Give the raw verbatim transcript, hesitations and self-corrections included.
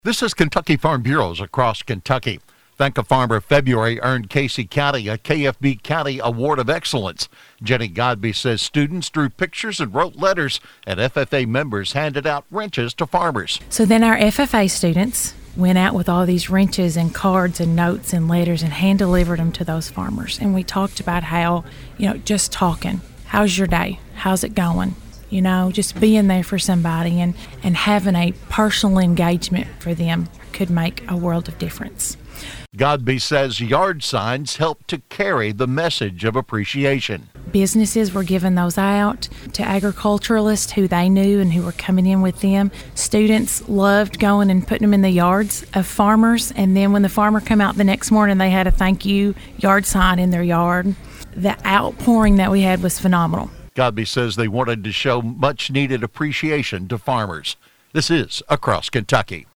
This is Kentucky Farm Bureaus across Kentucky. Thank a Farmer February earned Casey County a K F B County Award of Excellence. Jenny Godby says students drew pictures and wrote letters, and F F A members handed out wrenches to farmers. So then our F F A students went out with all these wrenches and cards and notes and letters and hand delivered them to those farmers. And we talked about how, you know, just talking. How's your day? How's it going? You know, just being there for somebody and, and having a personal engagement for them could make a world of difference. Godby says yard signs help to carry the message of appreciation. Businesses were giving those out to agriculturalists who they knew and who were coming in with them. Students loved going and putting them in the yards of farmers, and then when the farmer come out the next morning, they had a thank you yard sign in their yard. The outpouring that we had was phenomenal. Godby says they wanted to show much needed appreciation to farmers. This is Across Kentucky.